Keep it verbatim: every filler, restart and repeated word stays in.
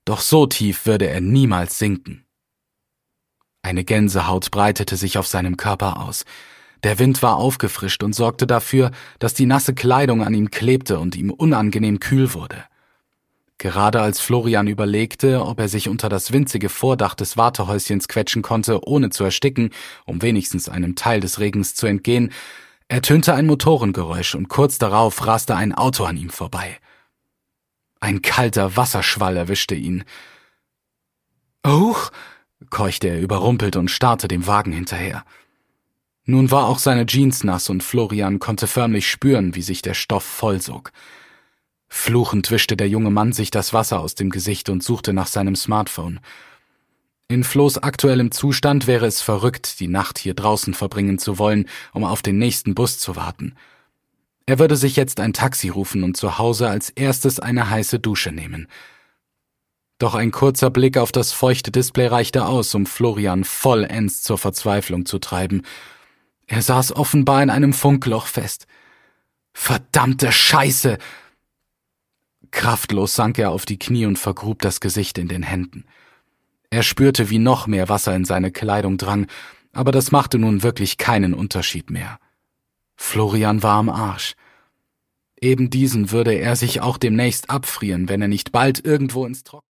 Doch so tief würde er niemals sinken. Eine Gänsehaut breitete sich auf seinem Körper aus. Der Wind war aufgefrischt und sorgte dafür, dass die nasse Kleidung an ihm klebte und ihm unangenehm kühl wurde. Gerade als Florian überlegte, ob er sich unter das winzige Vordach des Wartehäuschens quetschen konnte, ohne zu ersticken, um wenigstens einem Teil des Regens zu entgehen, ertönte ein Motorengeräusch und kurz darauf raste ein Auto an ihm vorbei. Ein kalter Wasserschwall erwischte ihn. »Huch«, keuchte er überrumpelt und starrte dem Wagen hinterher. Nun war auch seine Jeans nass und Florian konnte förmlich spüren, wie sich der Stoff vollsog. Fluchend wischte der junge Mann sich das Wasser aus dem Gesicht und suchte nach seinem Smartphone. In Flo's aktuellem Zustand wäre es verrückt, die Nacht hier draußen verbringen zu wollen, um auf den nächsten Bus zu warten. Er würde sich jetzt ein Taxi rufen und zu Hause als erstes eine heiße Dusche nehmen. Doch ein kurzer Blick auf das feuchte Display reichte aus, um Florian vollends zur Verzweiflung zu treiben. Er saß offenbar in einem Funkloch fest. Verdammte Scheiße! Kraftlos sank er auf die Knie und vergrub das Gesicht in den Händen. Er spürte, wie noch mehr Wasser in seine Kleidung drang, aber das machte nun wirklich keinen Unterschied mehr. Florian war am Arsch. Eben diesen würde er sich auch demnächst abfrieren, wenn er nicht bald irgendwo ins Trockene